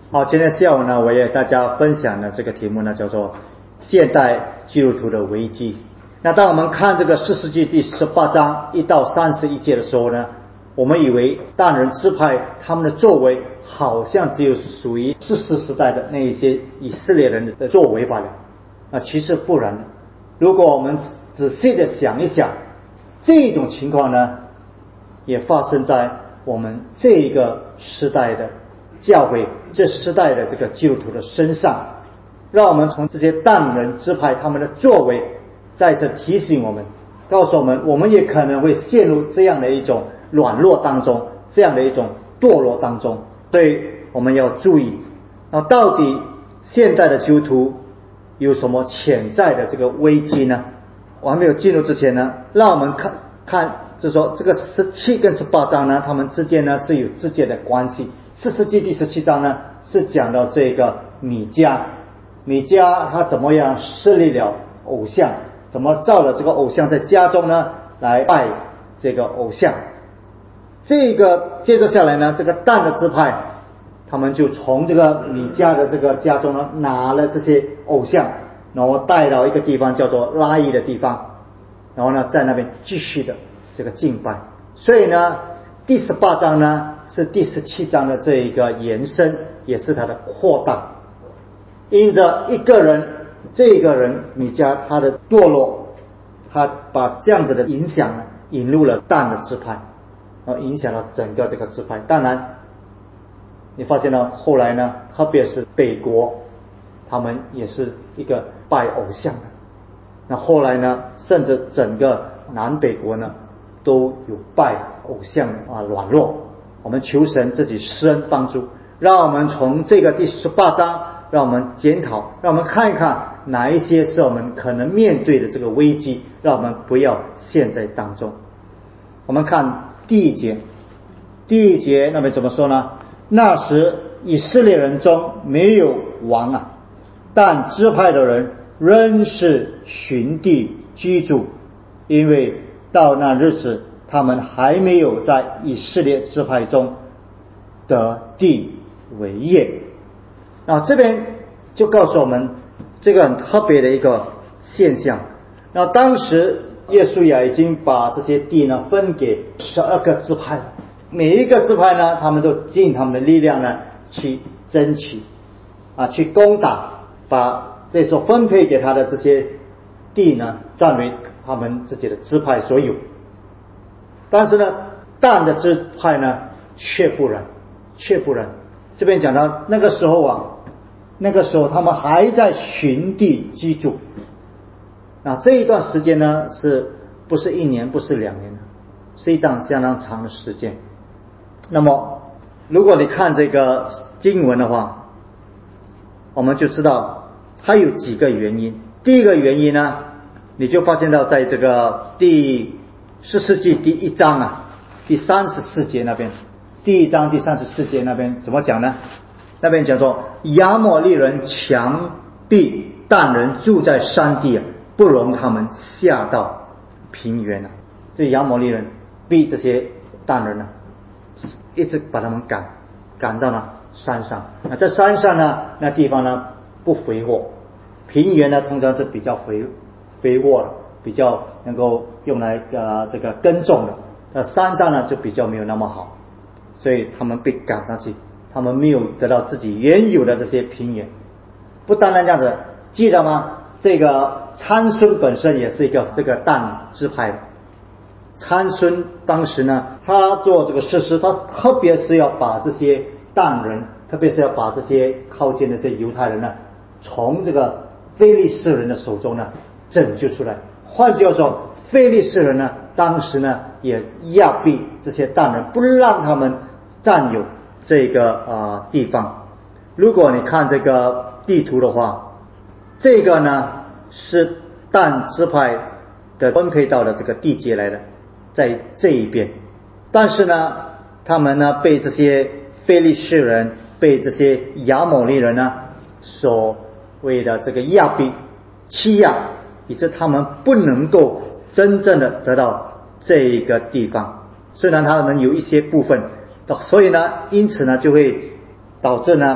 好，今天下午呢，我也大家分享的这个题目呢，叫做现代基督徒的危机。那当我们看这个士师记第18章1到31节的时候呢，我们以为但人支派他们的作为好像只有属于士师时代的那一些以色列人的作为罢了。其实不然的。如果我们仔细的想一想，这种情况呢，也发生在我们这个时代的教会，这时代的这个基督徒的身上。让我们从这些但人支派他们的作为再次提醒我们，告诉我们，我们也可能会陷入这样的一种软弱当中，这样的一种堕落当中。所以我们要注意，那到底现在的基督徒有什么潜在的这个危机呢？我还没有进入之前呢，让我们看就是说这个17跟18章呢，他们之间呢是有直接的关系。士师记第17章呢是讲到这个米迦他怎么样设立了偶像，怎么造了这个偶像，在家中呢来拜这个偶像。这个接着下来呢，这个但的支派他们就从这个米迦的这个家中呢拿了这些偶像，然后带到一个地方叫做拉伊的地方，然后呢在那边继续的这个敬拜。所以呢第18章呢是第17章的这一个延伸，也是它的扩大。因着这个人米迦他的堕落，他把这样子的影响呢引入了但的支派，然后影响了整个这个支派。当然你发现了后来呢，特别是北国他们也是一个拜偶像的。那后来呢，甚至整个南北国呢都有拜偶像软弱。我们求神自己施恩帮助，让我们从这个第18章让我们检讨，让我们看一看哪一些是我们可能面对的这个危机，让我们不要陷在当中。我们看第一节那边怎么说呢？那时以色列人中没有王但支派的人仍是寻地居住，因为到那日子他们还没有在以色列支派中得地为业。那这边就告诉我们这个很特别的一个现象。那当时耶稣也已经把这些地呢分给12个支派，每一个支派呢他们都尽他们的力量呢去争取去攻打，把这所分配给他的这些地呢占为他们自己的支派所有。但是呢但的支派呢却不然。这边讲到那个时候他们还在寻地居住。那这一段时间呢是不是1年，不是2年，是一段相当长的时间。那么如果你看这个经文的话，我们就知道它有几个原因。第一个原因呢，你就发现到在这个第士师记第1章第34节那边，第1章第34节那边怎么讲呢？那边讲说亚摩利人强逼但人住在山地不容他们下到平原这亚摩利人逼这些但人一直把他们赶到了山上。那在山上呢，那地方呢不肥沃，平原呢通常是比较肥沃的，比较能够用来这个耕种的。那山上呢就比较没有那么好，所以他们被赶上去，他们没有得到自己原有的这些平原。不单单这样子，记得吗？这个参孙本身也是一个这个但支派的。参孙当时呢，他做这个士师，他特别是要把这些但人，特别是要把这些靠近的这些犹太人呢，从这个非利士人的手中呢拯救出来。换句话说，非利士人呢当时呢也压逼这些但人，不让他们占有这个地方。如果你看这个地图的话，这个呢是但支派的分配到的这个地界来的，在这一边。但是呢他们呢被这些非利士人，被这些亚摩利人呢所谓的这个压逼欺压，以致他们不能够真正的得到这一个地方。虽然他们有一些部分，所以呢因此呢就会导致呢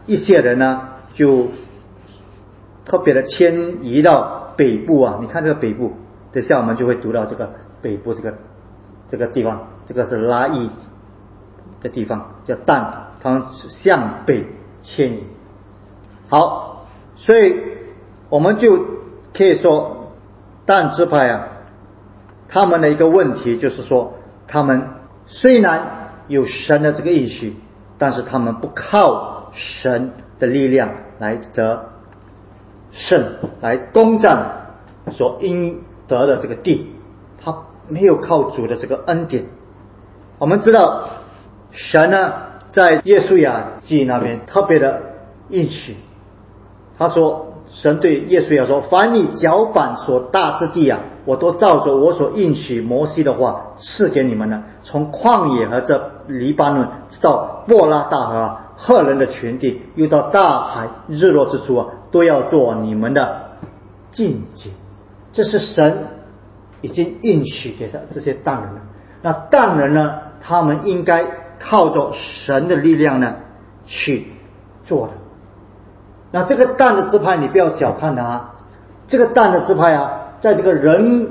一些人呢就特别的迁移到北部啊。你看这个北部，等下我们就会读到这个北部这个地方，这个是拉伊的地方，叫但，他们向北迁移。好，所以我们就可以说但支派啊，他们的一个问题就是说，他们虽然有神的这个应许，但是他们不靠神的力量来得胜，来攻占所应得的这个地，他没有靠主的这个恩典。我们知道神呢在约书亚记那边特别的应许，他说，神对约书亚说，凡你脚板所大之地啊，我都照着我所应许摩西的话赐给你们了。从旷野和这黎巴嫩直到波拉大河啊，赫人的全地，又到大海日落之处啊，都要做你们的境界。这是神已经应许给他这些但人了。那但人呢，他们应该靠着神的力量呢去做的。那这个但的支派你不要小看它，这个但的支派啊，在这个人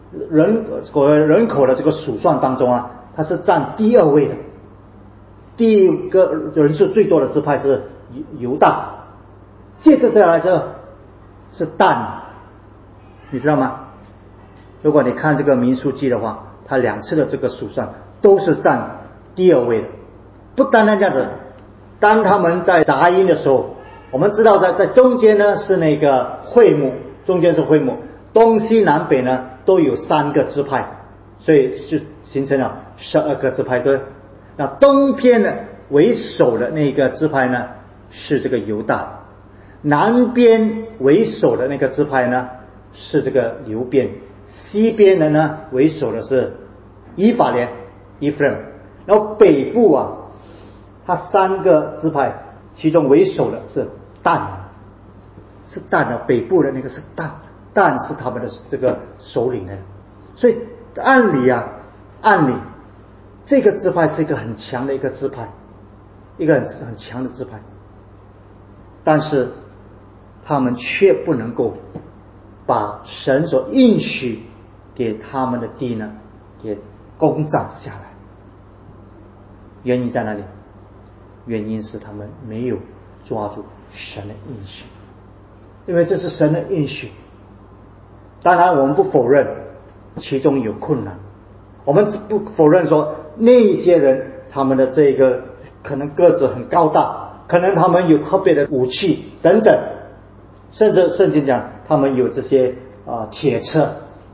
口的这个数算当中啊，它是占第2位的。第一个人数最多的支派是犹大，接着再来是但，你知道吗？如果你看这个民数记的话，它2次的这个数算都是占第2位的。不单单这样子，当他们在杂音的时候，我们知道在中间呢是那个会幕，中间是会幕，东西南北呢都有3个支派，所以就形成了12个支派对。那东边呢为首的那个支派呢是这个犹大，南边为首的那个支派呢是这个流便，西边的呢为首的是以法莲 Ephraim， 然后北部啊，它3个支派其中为首的是但，是但的，北部的那个是但是他们的这个首领呢。所以按理这个支派是一个很强的一个支派，一个很强的支派，但是他们却不能够把神所应许给他们的地呢给攻占下来。原因在哪里？原因是他们没有抓住神的应许，因为这是神的应许。当然我们不否认其中有困难，我们不否认说那些人他们的这个可能个子很高大，可能他们有特别的武器等等，甚至圣经讲他们有这些铁车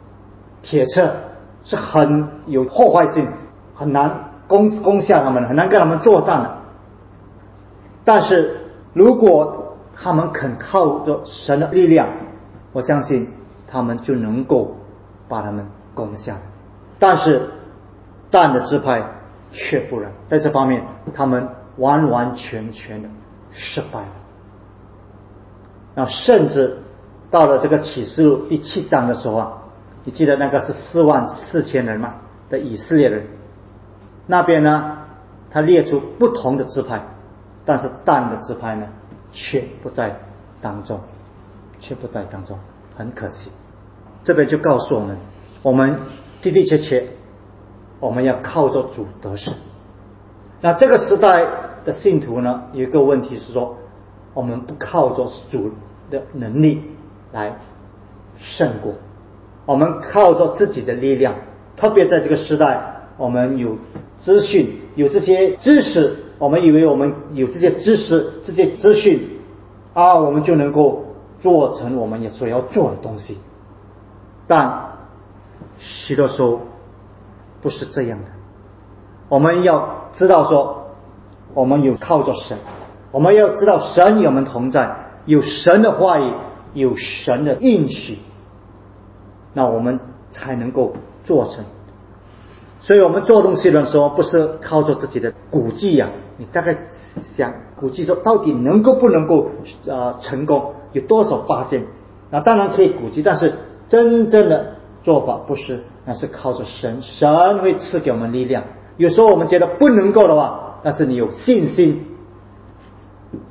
是很有破坏性，很难攻下他们，很难跟他们作战的。但是如果他们肯靠着神的力量，我相信他们就能够把他们攻下来。但是但的支派却不然，在这方面他们完完全全的失败了。那甚至到了这个启示录第7章的时候啊，你记得那个是44000人嘛的以色列人，那边呢他列出不同的支派，但是但的支派呢却不在当中，很可惜。这边就告诉我们的的确确我们要靠着主得胜。那这个时代的信徒呢，有一个问题是说，我们不靠着主的能力来胜过，我们靠着自己的力量。特别在这个时代，我们有资讯，有这些知识，我们以为我们有这些知识这些资讯啊，我们就能够做成我们所要做的东西。但许多时候不是这样的。我们要知道说，我们有靠着神，我们要知道神与我们同在，有神的话语，有神的应许，那我们才能够做成。所以我们做东西的时候，不是靠着自己的估计啊，你大概想估计说到底能够不能够成功，有多少%，那当然可以估计，但是真正的做法不是，那是靠着神，神会赐给我们力量。有时候我们觉得不能够的话，但是你有信心，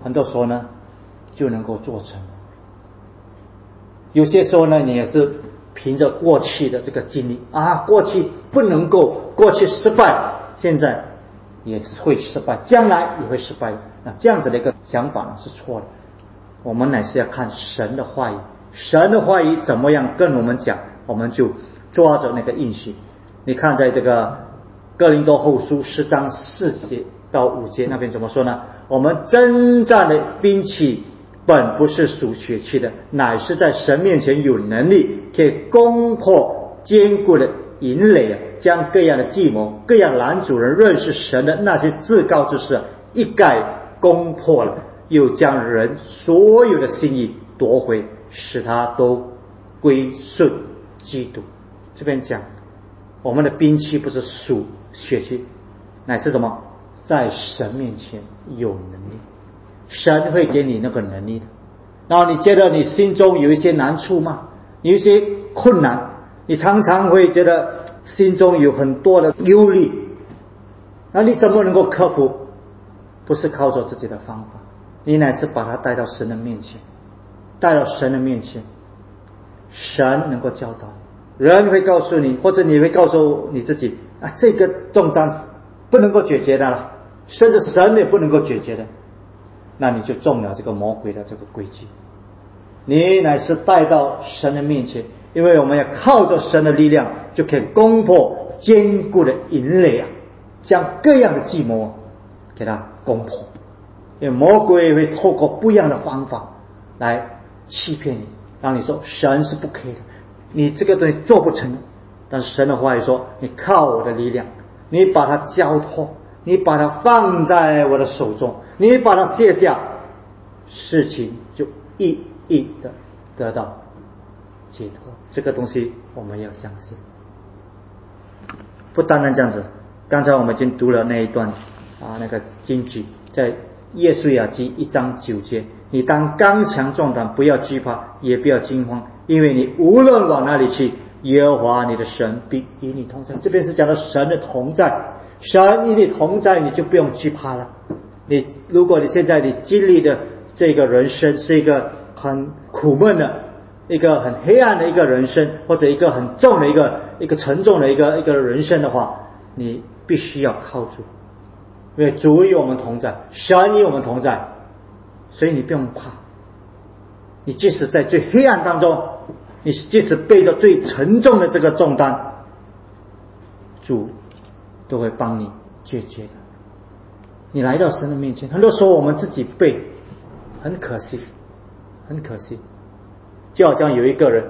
很多时候呢就能够做成。有些时候呢，你也是凭着过去的这个经历过去不能够，过去失败，现在也会失败，将来也会失败。那这样子的一个想法呢是错的。我们乃是要看神的话语，神的话语怎么样跟我们讲，我们就抓着那个应许。你看在这个哥林多后书10章4节到5节那边怎么说呢？我们征战的兵器本不是属血气的，乃是在神面前有能力，可以攻破坚固的营垒，将各样的计谋、各样拦阻人认识神的那些自高之事一概攻破了，又将人所有的心意夺回，使他都归顺基督。这边讲我们的兵器不是属血气，乃是什么？在神面前有能力，神会给你那个能力的。然后你觉得你心中有一些难处吗？有一些困难，你常常会觉得心中有很多的忧虑，那你怎么能够克服？不是靠着自己的方法，你乃是把它带到神的面前，带到神的面前，神能够教导你，人会告诉你，或者你会告诉你自己这个重担不能够解决的了，甚至神也不能够解决的，那你就中了这个魔鬼的这个诡计。你乃是带到神的面前，因为我们要靠着神的力量，就可以攻破坚固的营垒将各样的计谋给它攻破。因为魔鬼会透过不一样的方法来欺骗你，让你说神是不可以的，你这个东西做不成。但是神的话语说，你靠我的力量，你把它交托，你把它放在我的手中，你把它卸下，事情就一一的得到解脱。这个东西我们要相信。不单单这样子，刚才我们已经读了那一段那个经句，在耶稣亚记1章9节，你当刚强壮胆，不要惧怕，也不要惊慌，因为你无论往哪里去，耶和华你的神必与你同在。这边是讲到神的同在，神与你同在，你就不用惧怕了。如果你现在你经历的这个人生是一个很苦闷的，一个很黑暗的一个人生，或者一个很重的一个沉重的一个人生的话，你必须要靠主，因为主与我们同在，神与我们同在，所以你不用怕。你即使在最黑暗当中，你即使背着最沉重的这个重担，主都会帮你解决的。你来到神的面前，很多时候我们自己背，很可惜，很可惜。就好像有一个人，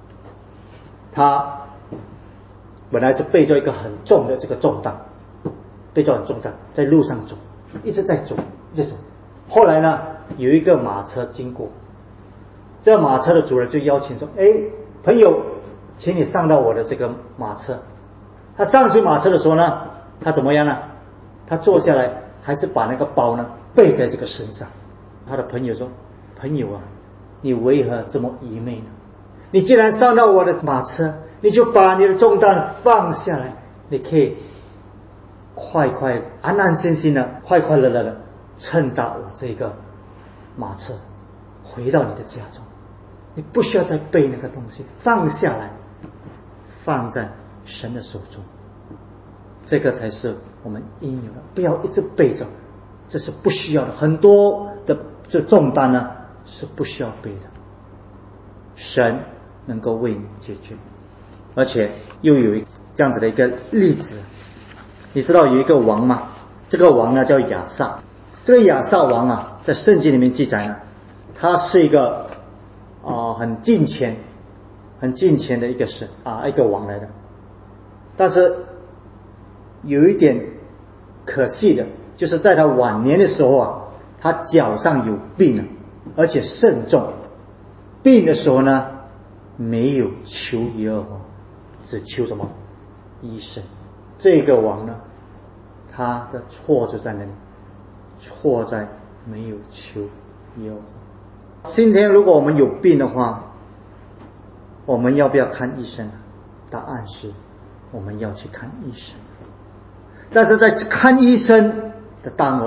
他本来是背着一个很重的这个重担，背着很重担在路上走，一直在走，一直走。后来呢，有一个马车经过，这个马车的主人就邀请说，朋友，请你上到我的这个马车。他上去马车的时候呢，他怎么样呢？他坐下来，还是把那个包呢背在这个身上。他的朋友说，朋友你为何这么愚昧呢？你既然上到我的马车，你就把你的重担放下来，你可以快快安安心心的快快乐乐的乘到我这个马车回到你的家中。你不需要再背那个东西，放下来，放在神的手中，这个才是我们应有的。不要一直背着，这是不需要的。很多的这重担呢是不需要背的，神能够为你解决。而且又有这样子的一个例子，你知道有一个王吗？这个王呢叫亚萨。这个亚萨王在圣经里面记载呢，他是一个很敬虔的一个神一个王来的。但是有一点可惜的，就是在他晚年的时候他脚上有病而且甚重。病的时候呢，没有求耶和华，只求什么？医生。这个王呢，他的错就在那里，错在没有求耶和华。今天如果我们有病的话，我们要不要看医生？答案是我们要去看医生。但是在看医生的当儿，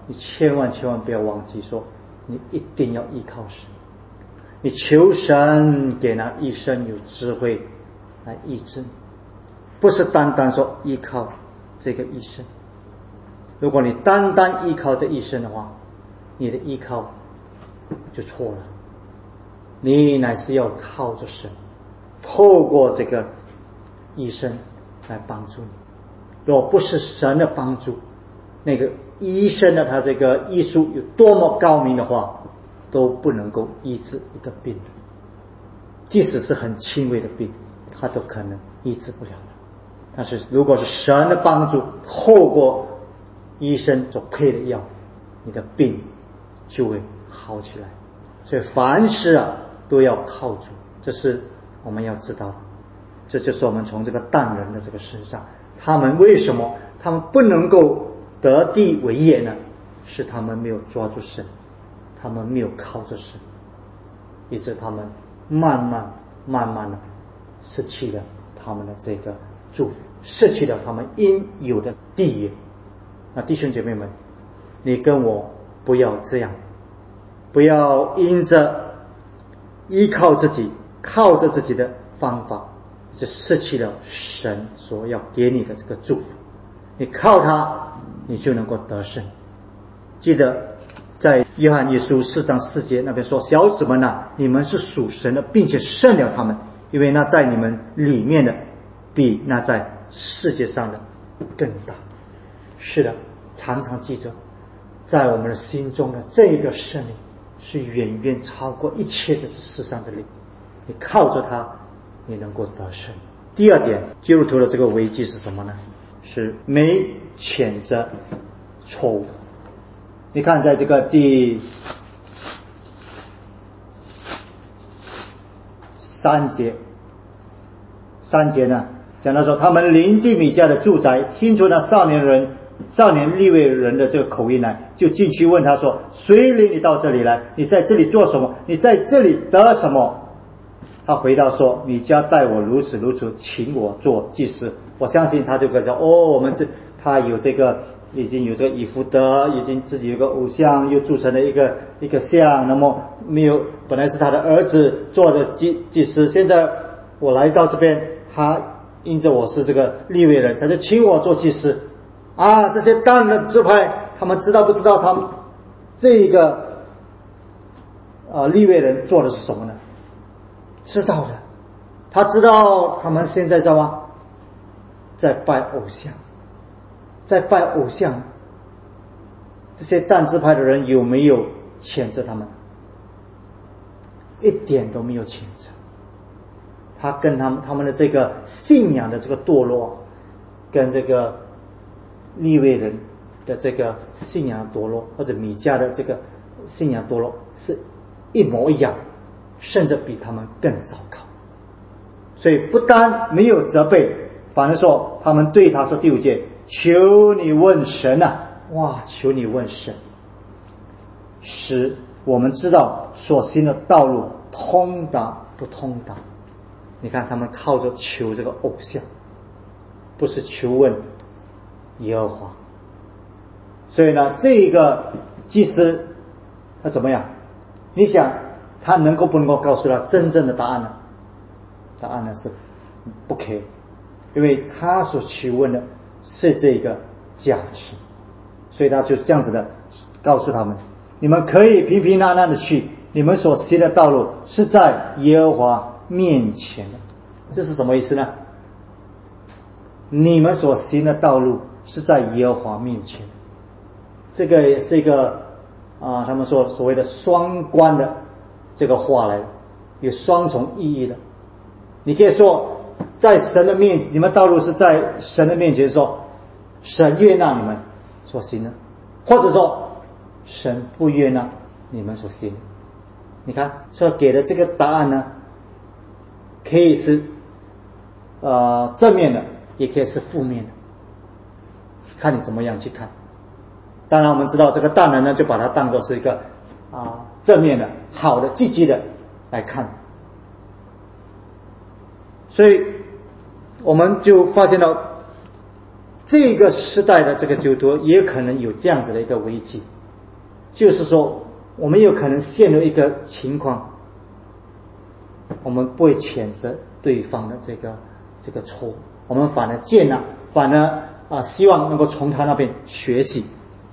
你千万不要忘记说，你一定要依靠神。你求神给那医生有智慧来医治你，不是单单说依靠这个医生。如果你单单依靠这医生的话，你的依靠就错了。你乃是要靠着神，透过这个医生来帮助你。若不是神的帮助，那个医生的他这个医术有多么高明的话，都不能够医治一个病人。即使是很轻微的病，他都可能医治不了的。但是如果是神的帮助，透过医生所配的药，你的病就会好起来。所以凡事都要靠主，这是我们要知道的。这就是我们从这个但人的这个身上，他们为什么他们不能够得地为业呢？是他们没有抓住神，他们没有靠着神，以致他们慢慢的失去了他们的这个祝福，失去了他们应有的地业。那弟兄姐妹们，你跟我不要这样，不要因着依靠自己，靠着自己的方法，就失去了神所要给你的这个祝福。你靠他，你就能够得胜。记得在约翰一书4章4节那边说，小子们你们是属神的，并且胜了他们，因为那在你们里面的比那在世界上的更大。是的，常常记着，在我们的心中的这个胜利是远远超过一切的世上的力。你靠着它，你能够得胜。第二点，基督徒的这个危机是什么呢？是没谴责错误。你看在这个第3节呢，讲到说，他们临近米迦的住宅，听出那少年利未人的这个口音来，就进去问他说，谁领你到这里来？你在这里做什么？你在这里得什么？他回答说，米迦待我如此，请我做祭司。我相信他就会说，我们他有这个已经有这个以弗得，已经自己有个偶像，又铸成了一个像，那么没有，本来是他的儿子做的祭司，现在我来到这边，他因着我是这个利未人，他就请我做祭司。这些但的支派，他们知道不知道他们这个利未人做的是什么呢？知道的。他知道他们现在知道吗？在拜偶像。这些但支派的人有没有谴责他们？一点都没有谴责。他跟他们的这个信仰的这个堕落，跟这个利未人的这个信仰堕落，或者米迦的这个信仰堕落是一模一样，甚至比他们更糟糕。所以不单没有责备，反而说他们对他说第5节，求你问神求你问神，使我们知道所行的道路通达不通达。你看他们靠着求这个偶像，不是求问耶和华。所以呢，这个祭司他怎么样？你想他不能够告诉他真正的答案呢？答案呢是不可以，因为他所求问的是这个价值，所以他就这样子的告诉他们，你们可以平平安安的去，你们所行的道路是在耶和华面前的。这是什么意思呢？你们所行的道路是在耶和华面前，这个也是一个他们说所谓的双关的这个话来，有双重意义的。你可以说在神的面，你们道路是在神的面前，说神悦纳你们所行的，或者说神不悦纳你们所行的。你看，所以给的这个答案呢，可以是正面的，也可以是负面的，看你怎么样去看。当然我们知道这个但人呢，就把它当作是一个正面的、好的、积极的来看。所以我们就发现到这个时代的这个基督徒也可能有这样子的一个危机，就是说我们有可能陷入一个情况，我们不会谴责对方的这个错误，我们反而接纳，反而希望能够从他那边学习。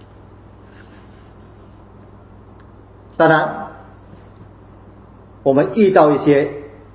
当然我们遇到一些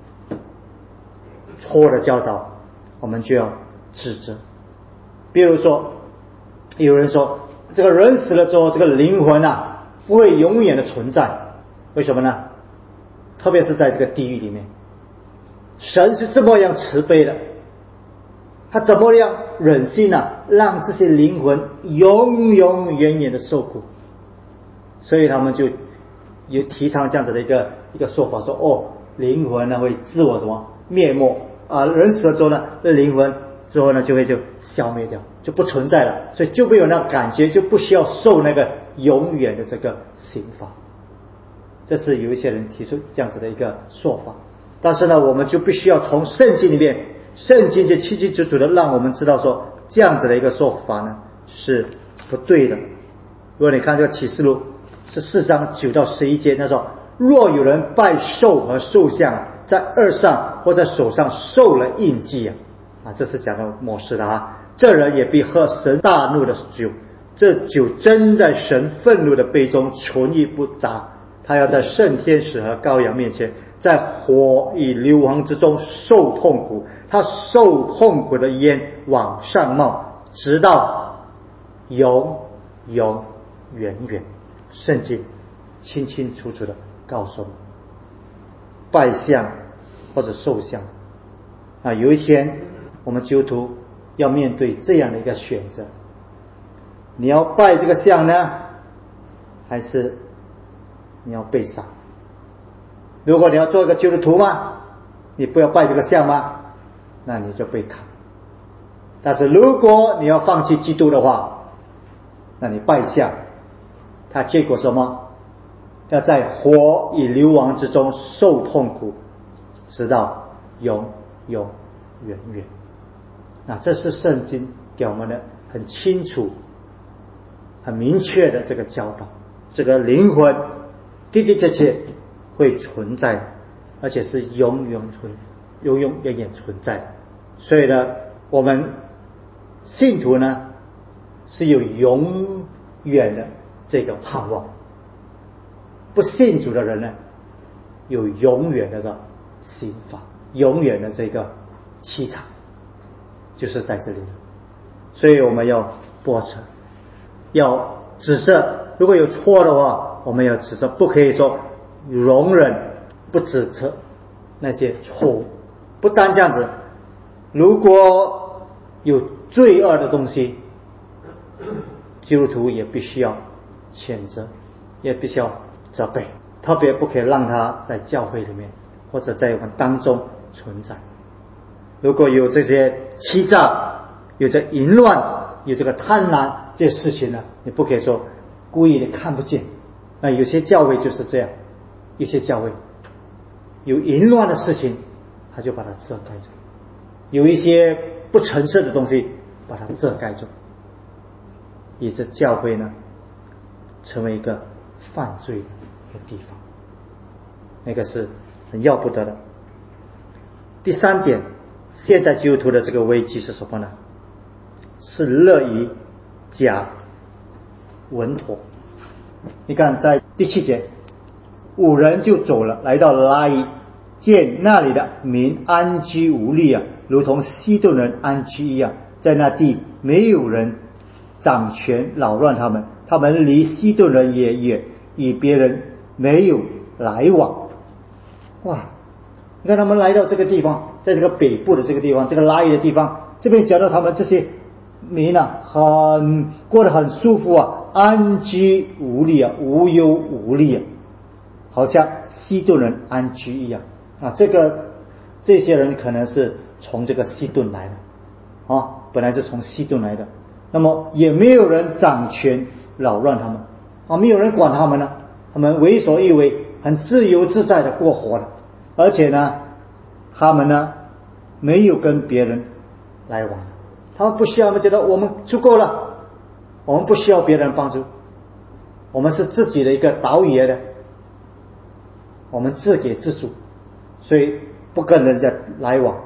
错误的教导，我们就要指责。比如说有人说这个人死了之后，这个灵魂不会永远的存在，为什么呢？特别是在这个地狱里面，神是这么样慈悲的，他怎么样忍心让这些灵魂永永远远的受苦。所以他们就有提倡这样子的一个说法，说灵魂会自我什么灭没人死了之后呢，灵魂之后呢就消灭掉，就不存在了，所以就没有那感觉，就不需要受那个永远的这个刑罚。这是有一些人提出这样子的一个说法，但是呢我们就必须要从圣经里面，圣经就清清楚楚的让我们知道说这样子的一个说法呢是不对的。如果你看这个启示录14章9到11节，他说若有人拜兽和兽像，在耳上或在手上受了印记这是讲到末世的这人也必喝神大怒的酒，这酒真在神愤怒的杯中，纯一不杂。他要在圣天使和羔羊面前，在火与硫磺之中受痛苦，他受痛苦的烟往上冒，直到永永远远。圣经清清楚楚的告诉我们，拜像或者受像有一天我们基督徒要面对这样的一个选择，你要拜这个像呢，还是你要被杀？如果你要做一个基督徒吗，你不要拜这个像吗，那你就被砍。但是如果你要放弃基督的话，那你拜像，它结果什么？要在火与硫磺之中受痛苦，直到永永远远。那这是圣经给我们的很清楚很明确的这个教导，这个灵魂的的确确会存在，而且是永永远远存在的。所以呢我们信徒呢是有永远的这个盼望，不信主的人呢有永远的刑罚，永远的这个凄惨，就是在这里。所以我们要驳斥，要指责，如果有错的话我们要指责，不可以说容忍不指责那些错误。不单这样子，如果有罪恶的东西，基督徒也必须要谴责，也必须要责备，特别不可以让他在教会里面或者在我们当中存在。如果有这些欺诈，有这淫乱，有这个贪婪，这些事情呢，你不可以说故意的看不见。那有些教会就是这样，有些教会有淫乱的事情他就把它遮盖住，有一些不诚实的东西把它遮盖住，以致教会呢成为一个犯罪的一个地方，那个是很要不得的。第三点，现代基督徒的这个危机是什么呢？是乐于假稳妥。你看在第7节，5人就走了，来到拉伊，见那里的民安居无虑如同西顿人安居一样，在那地没有人掌权扰乱他们，他们离西顿人也远，与别人没有来往。哇，你看他们来到这个地方，在这个北部的这个地方，这个拉伊的地方，这边讲到他们这些民过得很舒服安居无虑无忧无虑好像西顿人安居一样这些人可能是从这个西顿来的本来是从西顿来的，那么也没有人掌权扰乱他们没有人管他们呢，他们为所欲为，很自由自在的过活的，而且呢他们呢没有跟别人来往， 他们不需要，他们觉得我们足够了，我们不需要别人帮助，我们是自己的一个岛屿的，我们自给自足，所以不跟人家来往。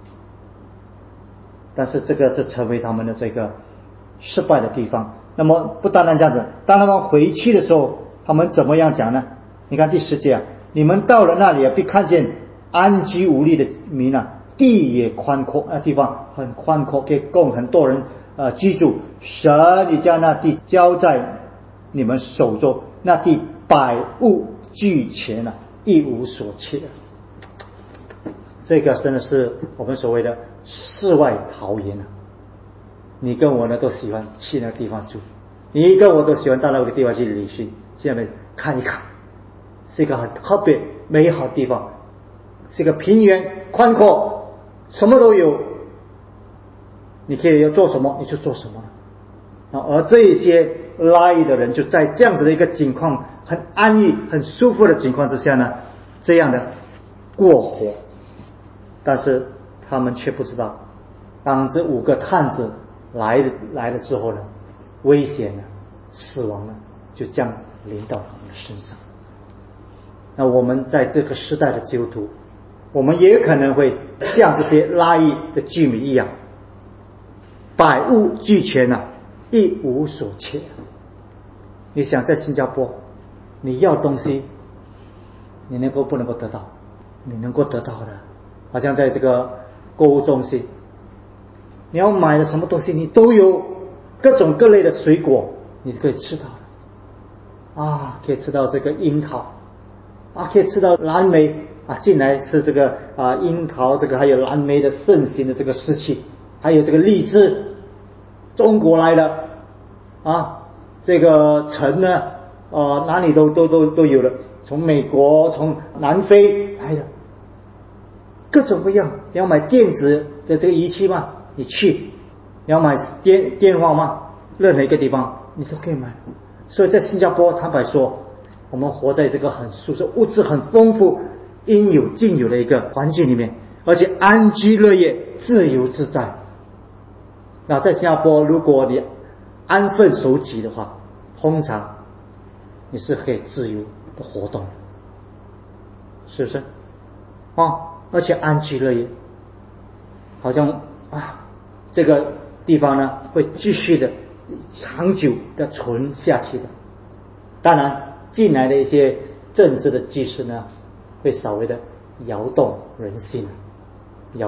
但是这个是成为他们的这个失败的地方。那么不单单这样子，当他们回去的时候，他们怎么样讲呢？你看第10节啊，你们到了那里必看见安居无虑的民啊，地也宽阔，那地方很宽阔，可以供很多人居住。神已将那地交在你们手中，那地百物俱全了，一无所缺。这个真的是我们所谓的世外桃源啊！你跟我呢都喜欢去那个地方住，你跟我都喜欢到那个地方去旅行，去那边看一看，是一个很特别美好的地方，是一个平原宽阔，什么都有，你可以要做什么你就做什么。而这些拉裔的人就在这样子的一个境况，很安逸很舒服的情况之下呢，这样的过活。但是他们却不知道，当这5个探子来了之后呢，危险呢，死亡呢，就将临到他们的身上。那我们在这个时代的基督徒，我们也可能会像这些拉裔的居民一样，百物俱全啊，一无所缺。你想在新加坡，你要东西，你不能够得到？你能够得到的。好像在这个购物中心，你要买的什么东西你都有，各种各类的水果你可以吃到的可以吃到这个樱桃可以吃到蓝莓进来是这个樱桃，这个还有蓝莓的盛行的这个时期，还有这个荔枝，中国来的这个橙呢哪里都有了，从美国从南非来的，各种各样。你要买电子的这个仪器嘛，你去；你要买电话嘛，任何一个地方你都可以买。所以在新加坡，坦白说，我们活在这个很舒适、物质很丰富、应有尽有的一个环境里面，而且安居乐业、自由自在。那在新加坡，如果你安分守己的话，通常你是可以自由的活动，是不是？而且安居乐业，好像这个地方呢会继续的长久的存下去的。当然进来的一些政治的局势呢，会稍微的摇动人心你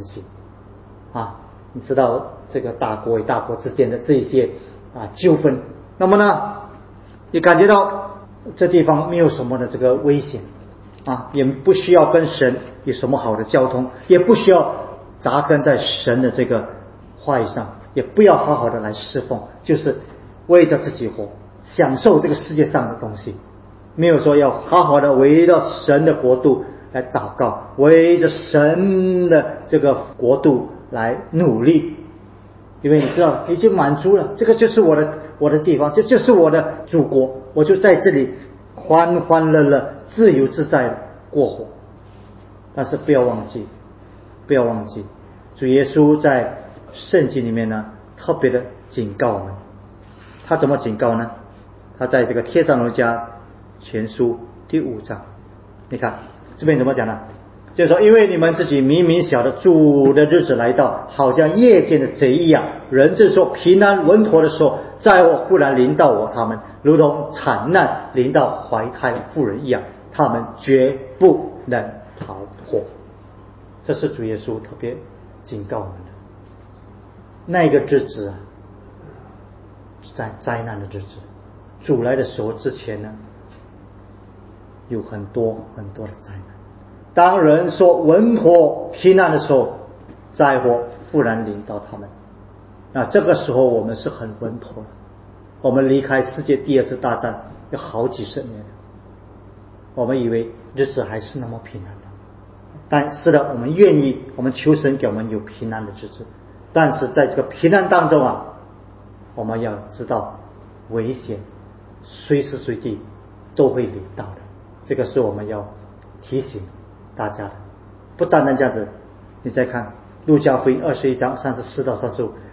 知道这个大国与大国之间的这些纠纷，那么呢你感觉到这地方没有什么的这个危险也不需要跟神有什么好的交通，也不需要扎根在神的这个话语上，也不要好好的来侍奉，就是为着自己活，享受这个世界上的东西，没有说要好好的围着神的国度来祷告，围着神的这个国度来努力。因为你知道已经满足了，这个就是我的地方，这就是我的祖国，我就在这里欢欢乐乐自由自在的过活。但是不要忘记主耶稣在圣经里面呢特别的警告我们。他怎么警告呢？他在这个帖撒罗尼迦前书第5章，你看这边怎么讲呢？就是说，因为你们自己明明晓得主的日子来到，好像夜间的贼一样，人正说平安稳妥的时候，灾祸忽然临到他们，如同惨难临到怀胎妇人一样，他们绝不能逃脱。这是主耶稣特别警告我们的。那个日子在灾难的日子，主来的时候之前呢，有很多很多的灾难。当人说稳妥平安的时候，灾祸忽然临到他们。这个时候我们是很稳妥的，我们离开世界第2次大战有好几十年了，我们以为日子还是那么平安的。但是的，我们愿意，我们求神给我们有平安的日子，但是在这个平安当中我们要知道危险随时随地都会临到的，这个是我们要提醒大家的。不单单这样子，你再看路加福音21章34到35，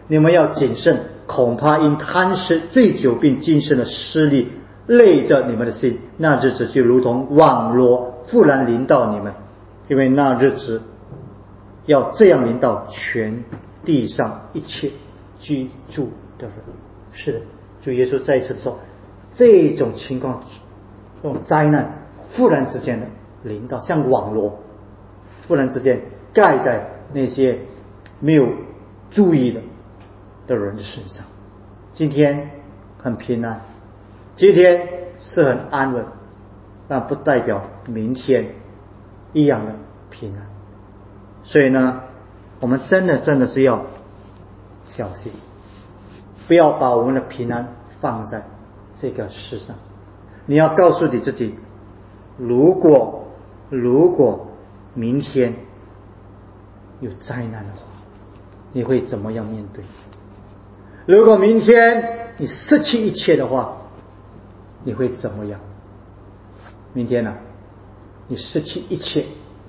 你们要谨慎，恐怕因贪吃醉酒并今生的失利累着你们的心，那日子就如同网罗忽然临到你们，因为那日子要这样临到全地上一切居住的人。是的，主耶稣再一次说，这种情况，这种灾难忽然之间的临到，像网罗忽然之间盖在那些没有注意的人的身上。今天很平安，今天是很安稳，但不代表明天一样的平安。所以呢，我们真的是要小心，不要把我们的平安放在这个世上。你要告诉你自己，如果明天有灾难的话，你会怎么样面对？如果明天你失去一切的话，你会怎么样？明天呢，你失去一切，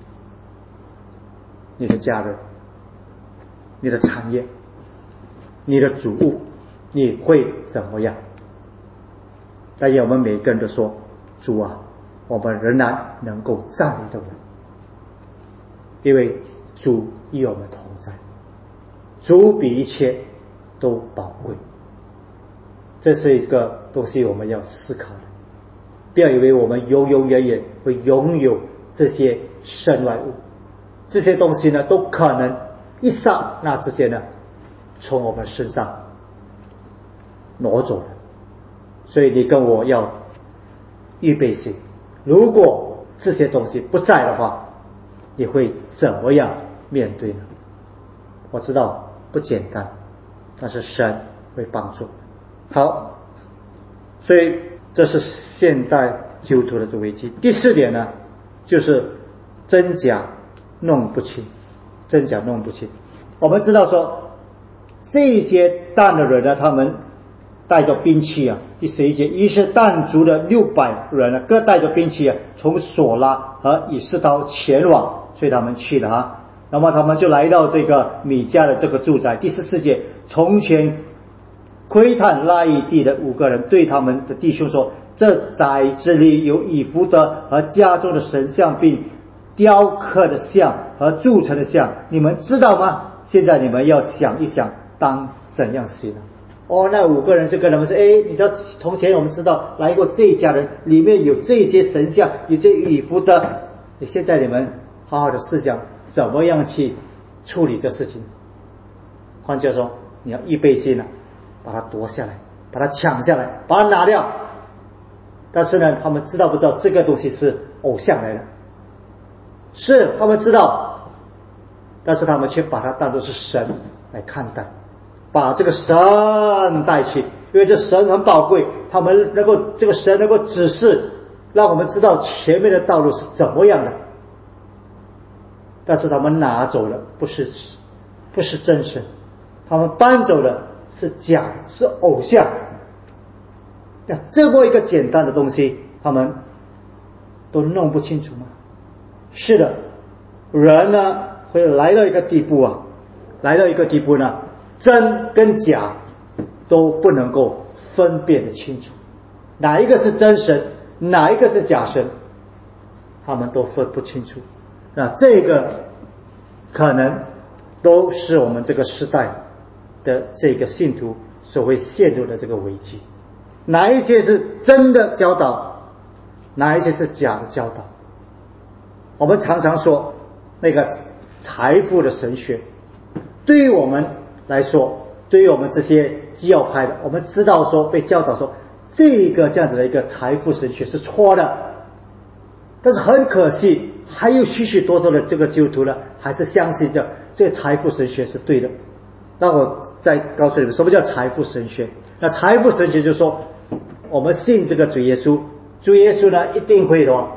你的家人，你的产业，你的主物，你会怎么样？但愿我们每个人都说，主啊，我们仍然能够站立得稳，因为主与我们同在，主比一切都宝贵。这是一个东西我们要思考的，不要以为我们永永远远会拥有这些身外物，这些东西呢都可能一刹那之间呢从我们身上挪走了。所以你跟我要预备心，如果这些东西不在的话，你会怎么样面对呢？我知道不简单，但是神会帮助。好，所以这是现代基督徒的这危机。第四点呢，就是真假弄不清。真假弄不清，我们知道说这些但的人呢，他们带着兵器啊。第11节，于是但族的600人呢，各带着兵器啊，从索拉和以斯刀前往，所以他们去了啊。那么他们就来到这个米迦的这个住宅。第14节，从前窥探那一地的5个人对他们的弟兄说，这宅子里有以弗得和家中的神像，并雕刻的像和铸成的像，你们知道吗？现在你们要想一想，当怎样行呢？那5个人就跟他们说，你知道从前我们知道来过这一家人，里面有这些神像，有这以弗得，现在你们好好的思想怎么样去处理这事情。换句话说，你要预备心把它夺下来，把它抢下来，把它拿掉。但是呢，他们知道不知道这个东西是偶像来的？是，他们知道，但是他们却把它当作是神来看待，把这个神带去，因为这神很宝贵，他们这个神能够指示，让我们知道前面的道路是怎么样的。但是他们拿走了不是真神，他们搬走了是假，是偶像。那这么一个简单的东西，他们都弄不清楚吗？是的，人呢会来到一个地步呢，真跟假都不能够分辨得清楚，哪一个是真神，哪一个是假神，他们都分不清楚。那这个可能都是我们这个时代的这个信徒所会陷入的这个危机。哪一些是真的教导，哪一些是假的教导。我们常常说那个财富的神学，对于我们来说，对于我们这些基要派的，我们知道说被教导说这个这样子的一个财富神学是错的，但是很可惜还有许许多多的这个基督徒呢，还是相信着这个财富神学是对的。那我再告诉你们什么叫财富神学。那财富神学就是说，我们信这个主耶稣，主耶稣呢一定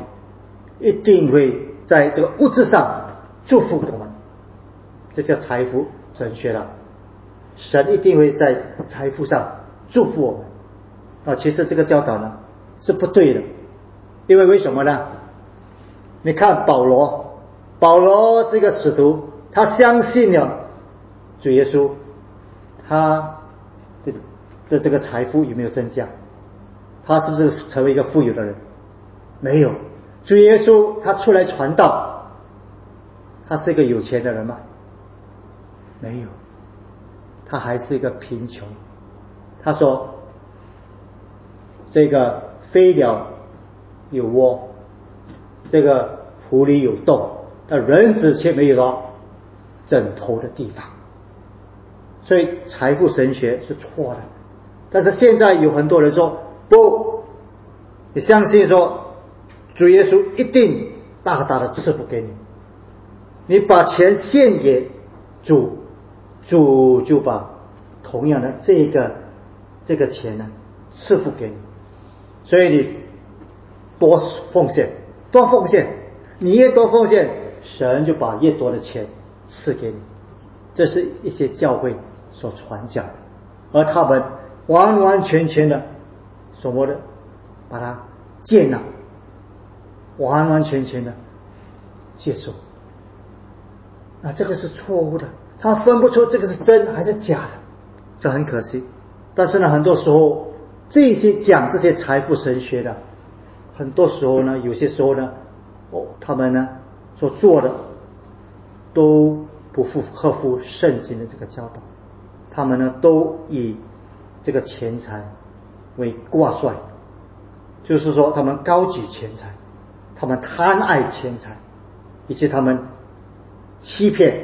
会在这个物质上祝福我们，这叫财富神学了。神一定会在财富上祝福我们。其实这个教导呢是不对的，因为为什么呢？你看保罗是一个使徒，他相信了主耶稣， 他的这个财富有没有增加？他是不是成为一个富有的人？没有。主耶稣他出来传道，他是一个有钱的人吗？没有，他还是一个贫穷。他说这个飞鸟有窝，这个狐狸有洞，但人子却没有了枕头的地方。所以财富神学是错的。但是现在有很多人说不，你相信说主耶稣一定大大的赐福给你，你把钱献给主，主就把同样的这个钱呢赐福给你。所以你多奉献，你越多奉献，神就把越多的钱赐给你。这是一些教会所传讲的，而他们完完全全的什么的把它接纳，完完全全的接受。那这个是错误的，他分不出这个是真还是假的，这很可惜。但是呢，很多时候这些讲这些财富神学的，很多时候呢，有些时候呢，他们呢所做的都不合乎圣经的这个教导，他们呢都以这个钱财为挂帅，就是说他们高举钱财，他们贪爱钱财，以及他们欺骗，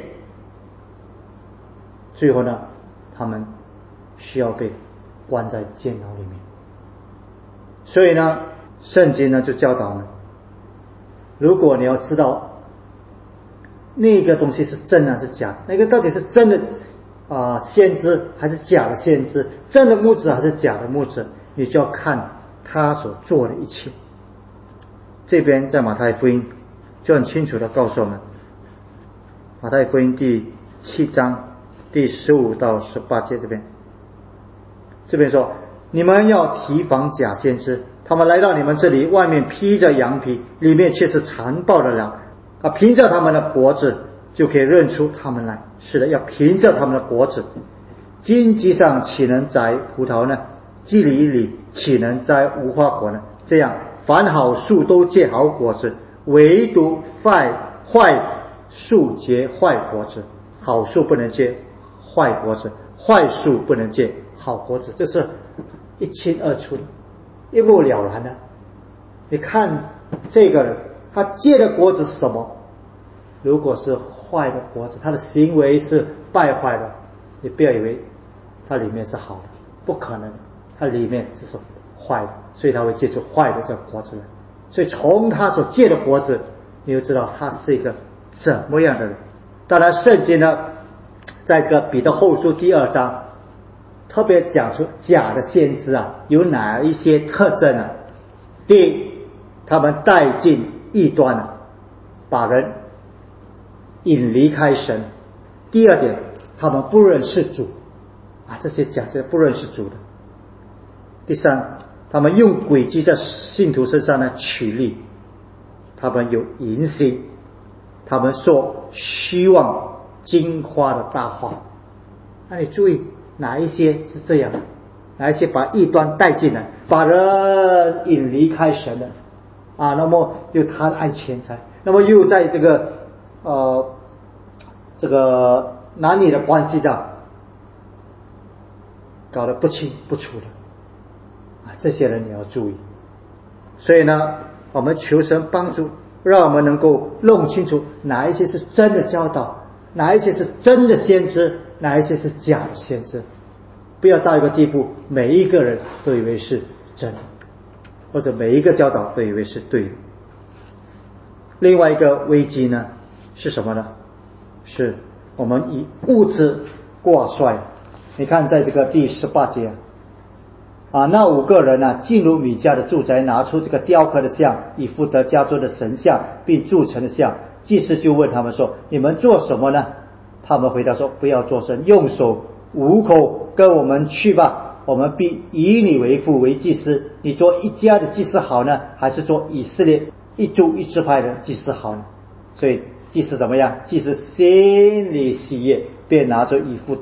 最后呢他们需要被关在监牢里面。所以呢圣经呢就教导我们，如果你要知道那个东西是真还是假，那个到底是真的先知还是假的先知，真的牧者还是假的牧者，你就要看他所做的一切。这边在马太福音就很清楚的告诉我们，马太福音第7章第15到18节，这边说，你们要提防假先知，他们来到你们这里，外面披着羊皮，里面却是残暴的狼，凭着他们的果子就可以认出他们来。是的，要凭着他们的果子。荆棘上岂能摘葡萄呢？蒺藜里岂能摘无花果呢？这样，凡好树都结好果子，唯独坏树结坏果子。好树不能结坏果子，坏树不能结好果子。这是一清二楚的，一目了然的。你看这个人，他结的果子是什么？如果是坏的果子，他的行为是败坏的，你不要以为他里面是好的，不可能，他里面是坏的，所以他会结出坏的这个果子来。所以从他所结的果子，你就知道他是一个怎么样的人。当然圣经呢在这个彼得后书第2章特别讲出假的先知有哪一些特征呢？第一，他们带进异端把人引离开神。第二点，他们不认识主这些假先知不认识主的。第三，他们用诡计在信徒身上取利，他们有淫心，他们说虚妄金花的大话。那你注意哪一些是这样的，哪一些把异端带进来，把人引离开神的那么又贪爱钱财，那么又在这个男女的关系上搞得不清不楚的这些人你要注意。所以呢我们求神帮助，让我们能够弄清楚哪一些是真的教导，哪一些是真的先知，哪一些是假的先知。不要到一个地步每一个人都以为是真的，或者每一个教导都以为是对的。另外一个危机呢是什么呢？是我们以物质挂帅。你看在这个第18节那5个人进入米迦的住宅，拿出这个雕刻的像，以弗得家中的神像，并铸成的像。祭司就问他们说，你们做什么呢？他们回答说，不要作声，用手捂口，跟我们去吧，我们必以你为父为祭司。你做一家的祭司好呢，还是做以色列一族一支派的祭司好呢？所以祭司怎么样？祭司心里喜悦，便拿着以弗得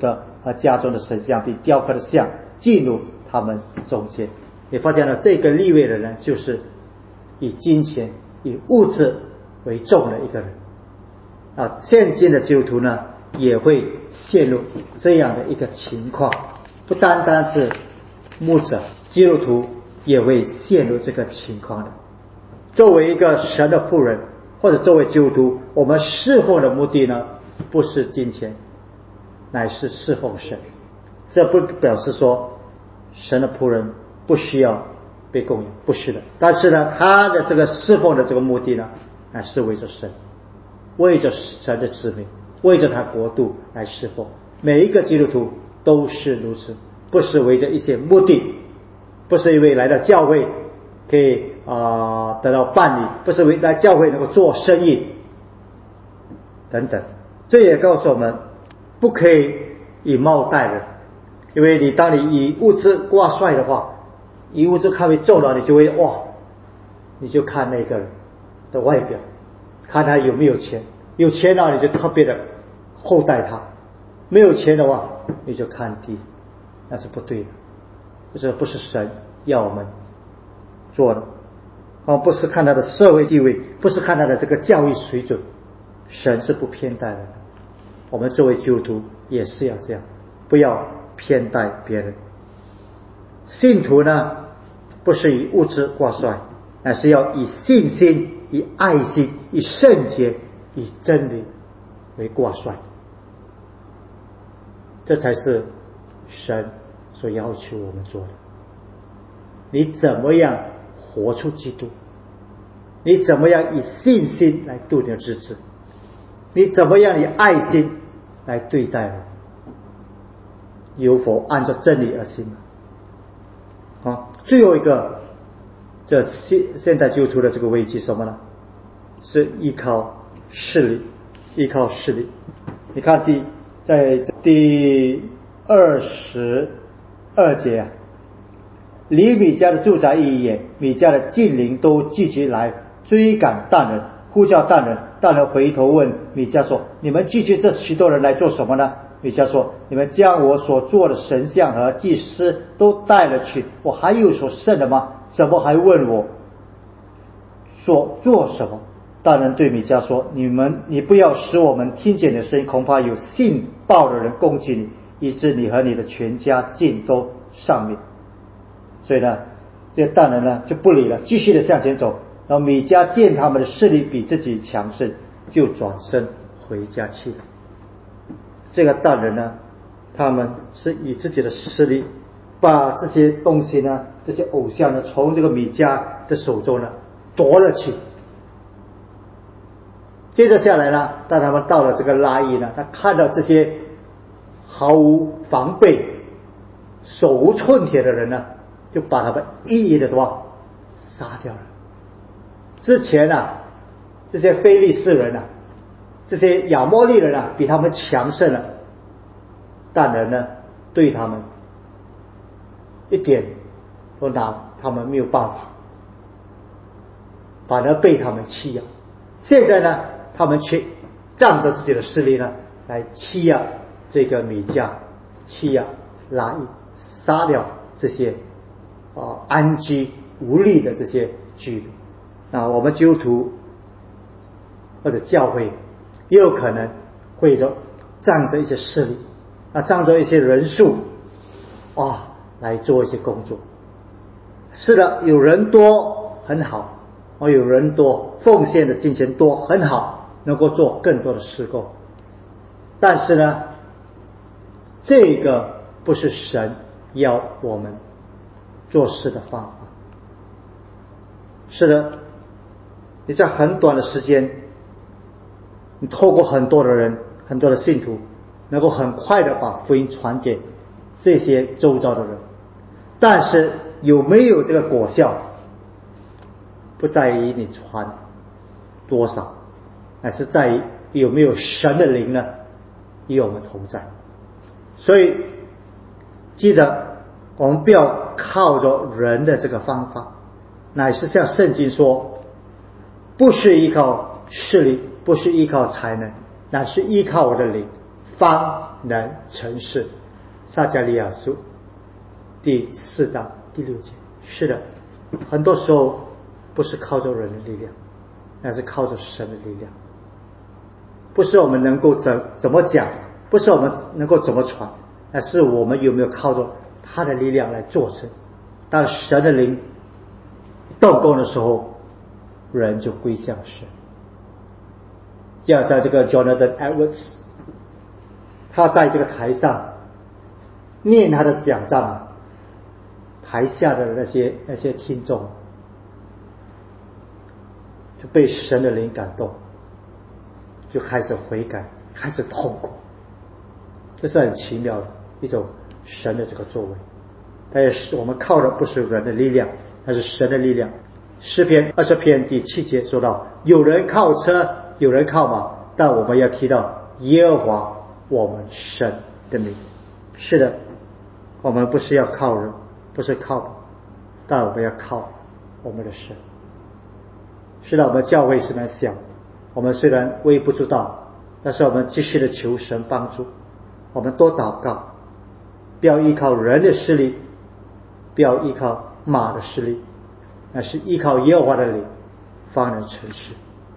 和家中的神像并雕刻的像进入他们中间。你发现了这个利未人呢，就是以金钱以物质为重的一个人现今的基督徒呢也会陷入这样的一个情况，不单单是牧者，基督徒也会陷入这个情况的。作为一个神的仆人或者作为基督徒，我们侍奉的目的呢不是金钱，乃是侍奉神。这不表示说神的仆人不需要被供养，不是的。但是呢，他的这个侍奉的这个目的呢，乃是为着神，为着神的子民，为着他国度来侍奉。每一个基督徒都是如此，不是为着一些目的，不是因为来到教会可以得到办理，不是为来教会能够做生意等等。这也告诉我们不可以以貌待人，因为当你以物质挂帅的话，以物质看为重了，你就会你就看那个人的外表，看他有没有钱，有钱了你就特别的厚待他，没有钱的话你就看低，那是不对的。这不是神要我们做的不是看他的社会地位，不是看他的这个教育水准，神是不偏待的。我们作为基督徒也是要这样，不要偏待别人。信徒呢不是以物质挂帅，乃是要以信心、以爱心、以圣洁、以真理为挂帅。这才是神所要求我们做的。你怎么样活出基督？你怎么样以信心来度你的日子？你怎么样以爱心来对待人？有否按照真理而行？最后一个，这现代基督徒的这个危机什么呢？是依靠势力，依靠势力。你看在第22节离米迦的住宅一眼，米迦的近邻都聚集来追赶但人，呼叫但人。但人回头问米迦说：你们聚集这许多人来做什么呢？米迦说：你们将我所做的神像和祭司都带了去，我还有所剩的吗？怎么还问我说做什么？但人对米迦说：你不要使我们听见你的声音，恐怕有信报的人攻击你，以致你和你的全家尽都丧命。所以呢，这些但人呢就不理了，继续的向前走。然后米迦见他们的势力比自己强盛，就转身回家去了。这个但人呢，他们是以自己的势力把这些东西呢，这些偶像呢，从这个米迦的手中呢夺了去。接着下来呢，当他们到了这个拉伊呢，他看到这些毫无防备、手无寸铁的人呢，就把他们一一的什么杀掉了。之前这些非利士人这些亚摩利人比他们强盛了，但人呢对他们一点都拿他们没有办法，反而被他们欺压。现在呢，他们却仗着自己的势力呢，来欺压这个米迦，欺压拉伊，杀掉这些安居无力的这些居民。我们基督徒或者教会也有可能会仗着一些势力仗着一些人数来做一些工作。是的，有人多很好，有人多，奉献的金钱多很好，能够做更多的事工。但是呢，这个不是神要我们做事的方法。是的，你在很短的时间，你透过很多的人，很多的信徒，能够很快的把福音传给这些周遭的人。但是有没有这个果效，不在于你传多少，而是在于有没有神的灵呢与我们同在。所以记得我们不要靠着人的这个方法，乃是像圣经说，不是依靠势力，不是依靠才能，乃是依靠我的灵，方能成事。 撒迦利亚书第4章第6节。是的，很多时候不是靠着人的力量，那是靠着神的力量。不是我们能够怎么讲，不是我们能够怎么传，而是我们有没有靠着他的力量来做成。当神的灵动工的时候，人就归向神。就好像这个 Jonathan Edwards， 他在这个台上念他的讲章，台下的那些听众就被神的灵感动，就开始悔改，开始痛苦。这是很奇妙的一种神的这个作为。但是我们靠的不是人的力量，那是神的力量。诗篇20篇第7节说到，有人靠车，有人靠马，但我们要提到耶和华我们神的名。是的，我们不是要靠人，不是靠马，但我们要靠我们的神。是的，我们教会是蛮小，我们虽然微不足道，但是我们继续的求神帮助，我们多祷告，不要依靠人的势力，不要依靠马的势力，而是依靠耶和华的灵，方能成事。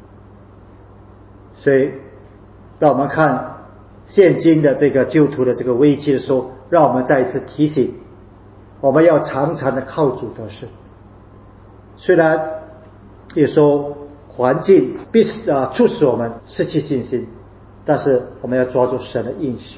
所以当我们看现今的这个基督徒的这个危机的时候，让我们再一次提醒，我们要常常的靠主得胜。虽然有时候环境促使我们失去信心，但是我们要抓住神的应许。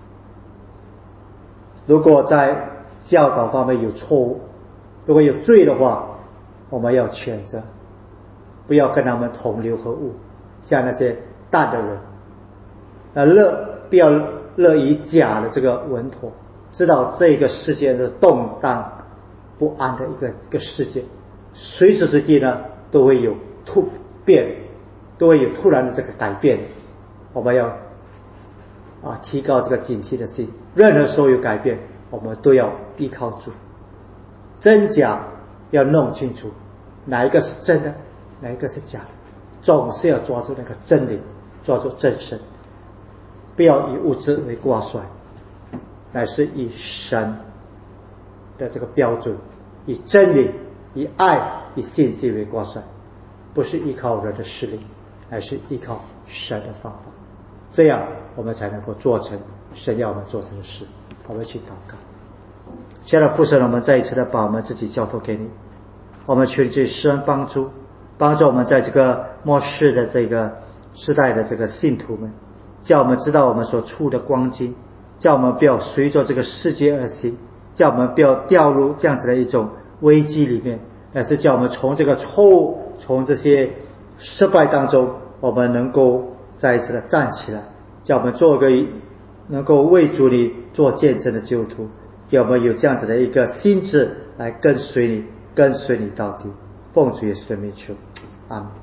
如果在教导方面有错误，如果有罪的话，我们要谴责，不要跟他们同流合污，像那些淡的人，不要乐于假的这个稳妥，知道这个世界是动荡不安的一个世界，随时随地呢都会有突变，都会有突然的这个改变。我们要提高这个警惕的心，任何时候有改变，我们都要依靠主。真假要弄清楚，哪一个是真的，哪一个是假的，总是要抓住那个真理，抓住真神，不要以物质为挂帅，乃是以神的这个标准，以真理，以爱，以信心为挂帅，不是依靠人的势力，乃是依靠神的方法。这样我们才能够做成神要我们做成的事。我们去祷告。亲爱的父神，我们再一次的把我们自己交托给你，我们求你施恩帮助我们在这个末世的这个时代的这个信徒们，叫我们知道我们所处的光景，叫我们不要随着这个世界而行，叫我们不要掉入这样子的一种危机里面，而是叫我们从这个错误，从这些失败当中，我们能够再一次的站起来，叫我们做个能够为主你做见证的基督徒，给我们有这样子的一个心智来跟随你到底。奉主耶稣的名求，阿们。